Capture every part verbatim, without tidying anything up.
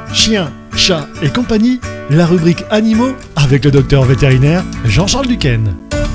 Chiens, chats et compagnie, la rubrique animaux avec le docteur vétérinaire Jean-Charles Duquesne.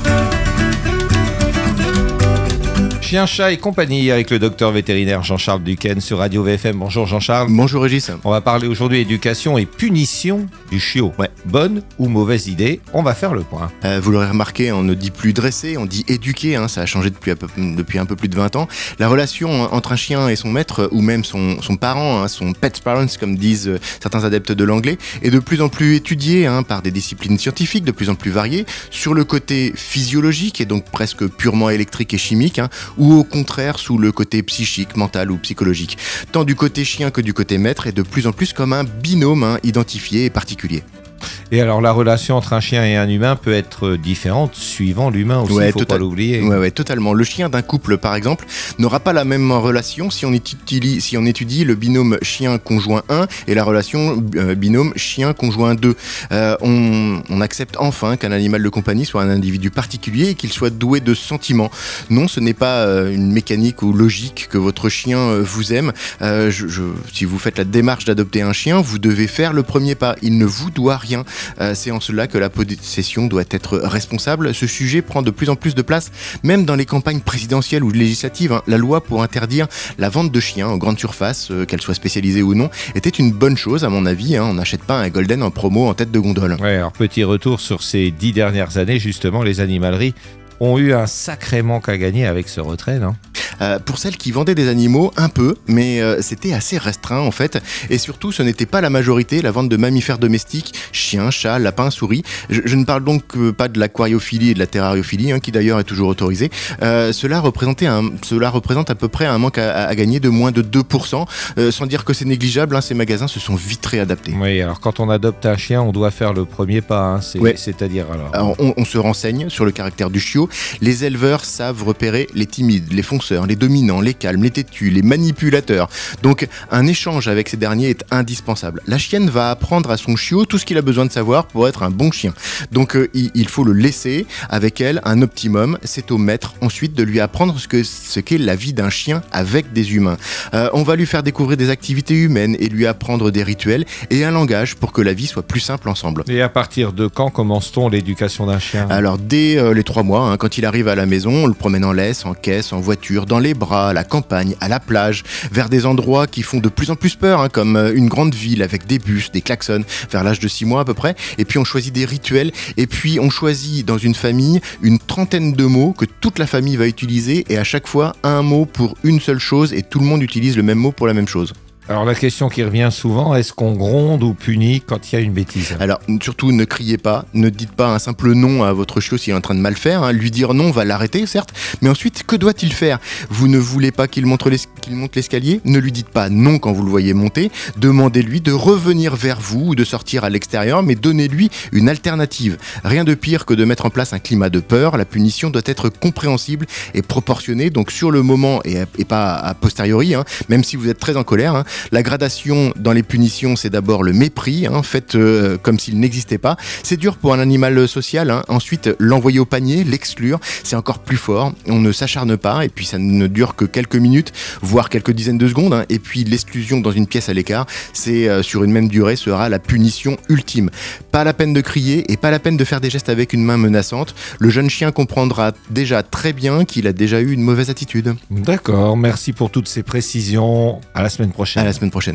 Chien, chat et compagnie avec le docteur vétérinaire Jean-Charles Duquesne sur Radio V F M. Bonjour Jean-Charles. Bonjour Régis. On va parler aujourd'hui éducation et punition du chiot. Ouais. Bonne ou mauvaise idée? On va faire le point. Euh, vous l'aurez remarqué, on ne dit plus dresser, on dit éduquer. Hein, ça a changé depuis un, peu, depuis un peu plus de vingt ans. La relation entre un chien et son maître, ou même son, son parent, hein, son pet parents, comme disent certains adeptes de l'anglais, est de plus en plus étudiée hein, par des disciplines scientifiques de plus en plus variées, sur le côté physiologique et donc presque purement électrique et chimique, hein, ou au contraire sous le côté psychique, mental ou psychologique. Tant du côté chien que du côté maître est de plus en plus comme un binôme hein, identifié et particulier. Et alors la relation entre un chien et un humain peut être différente suivant l'humain aussi, il ouais, ne faut total... pas l'oublier. Ouais, ouais, totalement. Le chien d'un couple, par exemple, n'aura pas la même relation si on étudie, si on étudie le binôme chien conjoint un et la relation euh, binôme chien conjoint deux. Euh, on, on accepte enfin qu'un animal de compagnie soit un individu particulier et qu'il soit doué de sentiments. Non, ce n'est pas euh, une mécanique ou logique que votre chien euh, vous aime. Euh, je, je, si vous faites la démarche d'adopter un chien, vous devez faire le premier pas. Il ne vous doit rien. Euh, c'est en cela que la possession doit être responsable. Ce sujet prend de plus en plus de place, même dans les campagnes présidentielles ou législatives. Hein. La loi pour interdire la vente de chiens en grande surface, euh, qu'elle soit spécialisée ou non, était une bonne chose à mon avis. Hein. On n'achète pas un golden en promo en tête de gondole. Ouais, alors petit retour sur ces dix dernières années, justement, les animaleries ont eu un sacré manque à gagner avec ce retrait, non ? Euh, pour celles qui vendaient des animaux, un peu, mais euh, c'était assez restreint en fait. Et surtout, ce n'était pas la majorité, la vente de mammifères domestiques, chiens, chats, lapins, souris. Je, je ne parle donc euh, pas de l'aquariophilie et de la terrariophilie, hein, qui d'ailleurs est toujours autorisée. Euh, cela, représentait un, cela représente à peu près un manque à, à gagner de moins de deux pour cent. Euh, sans dire que c'est négligeable, hein, ces magasins se sont vite réadaptés. Oui, alors quand on adopte un chien, on doit faire le premier pas, hein, c'est, ouais. c'est-à-dire alors... alors on, on se renseigne sur le caractère du chiot. Les éleveurs savent repérer les timides, les fonceurs, les dominants, les calmes, les têtus, les manipulateurs. Donc un échange avec ces derniers est indispensable. La chienne va apprendre à son chiot tout ce qu'il a besoin de savoir pour être un bon chien. Donc euh, il faut le laisser avec elle un optimum. C'est au maître ensuite de lui apprendre ce, que, ce qu'est la vie d'un chien avec des humains. Euh, on va lui faire découvrir des activités humaines et lui apprendre des rituels et un langage pour que la vie soit plus simple ensemble. Et à partir de quand commence-t-on l'éducation d'un chien ? Alors dès euh, les trois mois, hein, quand il arrive à la maison, on le promène en laisse, en caisse, en voiture, dans les bras, à la campagne, à la plage, vers des endroits qui font de plus en plus peur, hein, comme une grande ville avec des bus, des klaxons, vers l'âge de six mois à peu près. Et puis on choisit des rituels, et puis on choisit dans une famille une trentaine de mots que toute la famille va utiliser, et à chaque fois un mot pour une seule chose, et tout le monde utilise le même mot pour la même chose. Alors la question qui revient souvent, est-ce qu'on gronde ou punit quand il y a une bêtise ? Alors surtout ne criez pas, ne dites pas un simple non à votre chiot s'il est en train de mal faire, hein. Lui dire non va l'arrêter certes, mais ensuite que doit-il faire ? Vous ne voulez pas qu'il monte, l'es- qu'il monte l'escalier ? Ne lui dites pas non quand vous le voyez monter, demandez-lui de revenir vers vous ou de sortir à l'extérieur, mais donnez-lui une alternative. Rien de pire que de mettre en place un climat de peur, la punition doit être compréhensible et proportionnée, donc sur le moment et, et pas a posteriori, hein, même si vous êtes très en colère, hein. La gradation dans les punitions, c'est d'abord le mépris, hein, faites euh, comme s'il n'existait pas. C'est dur pour un animal social. Hein. Ensuite, l'envoyer au panier, l'exclure, c'est encore plus fort. On ne s'acharne pas et puis ça ne dure que quelques minutes, voire quelques dizaines de secondes. Hein. Et puis l'exclusion dans une pièce à l'écart, c'est euh, sur une même durée, sera la punition ultime. Pas la peine de crier et pas la peine de faire des gestes avec une main menaçante. Le jeune chien comprendra déjà très bien qu'il a déjà eu une mauvaise attitude. D'accord, merci pour toutes ces précisions. À la semaine prochaine. À la semaine prochaine.